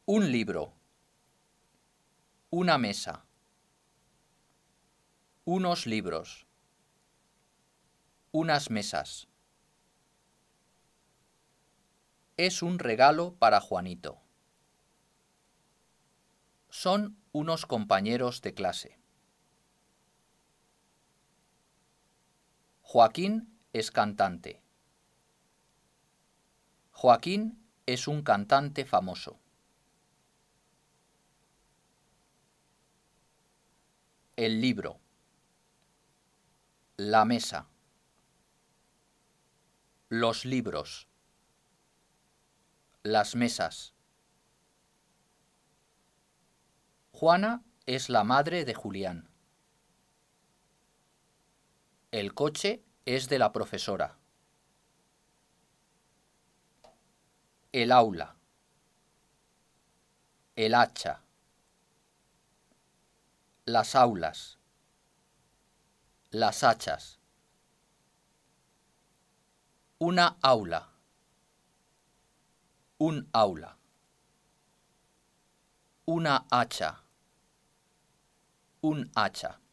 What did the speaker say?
Un libro, una mesa, unos libros, unas mesas. Es un regalo para Juanito. Son unos compañeros de clase. Joaquín es cantante. Joaquín es un cantante famoso. El libro. La mesa. Los libros. Las mesas. Juana es la madre de Julián. El coche es de la profesora. El aula. El hacha. Las aulas. Las hachas. Una aula. Un aula. Una hacha. Un hacha.